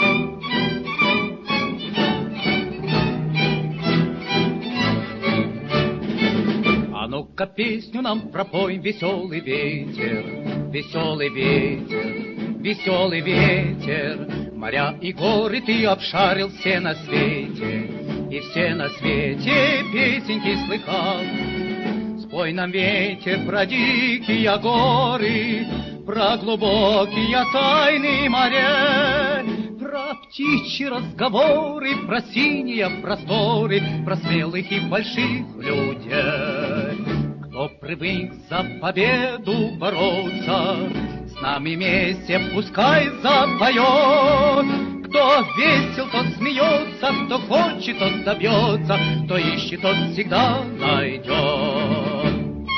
А ну-ка песню нам пропой, веселый ветер, веселый ветер, веселый ветер. Моря и горы ты обшарил все на свете, и все на свете песенки слыхал. Спой нам, ветер, про дикие горы, про глубокие тайны моря, про птичьи разговоры, про синие просторы, про смелых и больших людей. Кто привык за победу бороться, с нами вместе пускай запоет. Кто весел, тот смеется, кто хочет, тот добьется, кто ищет, тот всегда найдет.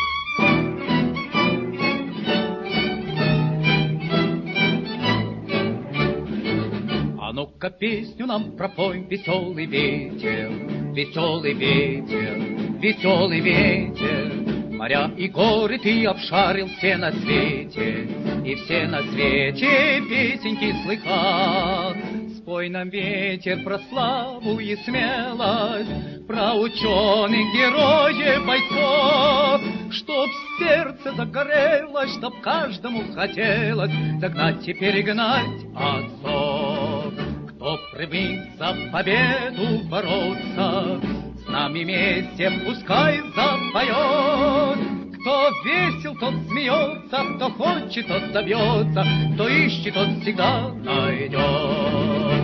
А ну-ка песню нам пропой, веселый ветер, веселый ветер, веселый ветер. Моря и горы ты обшарил все на свете, и все на свете песенки слыхал. Спой нам, ветер, про славу и смелость, про ученых, героев, бойцов, чтоб сердце загорелось, чтоб каждому хотелось догнать и перегнать отцов. Кто привык за победу бороться, с нами вместе пускай запоет. Кто весел, тот смеется, кто хочет, тот добьется, кто ищет, тот всегда найдет.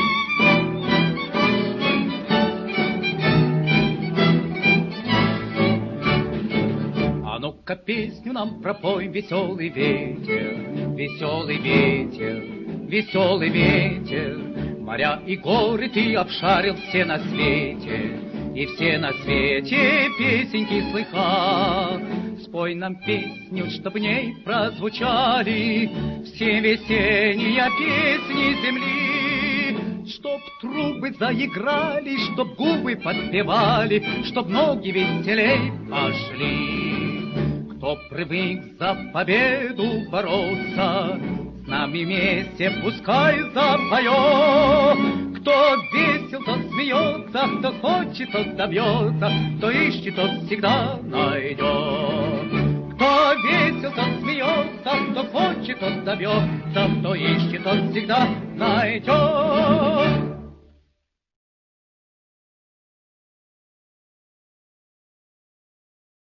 А ну-ка песню нам пропой, веселый ветер, веселый ветер, веселый ветер. Моря и горы ты обшарил все на свете, и все на свете песенки слыхал. Спой нам песню, чтоб в ней прозвучали все весенние песни земли, чтоб трубы заиграли, чтоб губы подпевали, чтоб ноги веселей пошли. Кто привык за победу бороться, с нами вместе пускай запоет. Кто весел, тот смеется, кто хочет, тот добьется, кто ищет, тот всегда найдет. Кто весел, тот смеется, кто хочет, тот добьется, кто ищет, тот всегда найдет.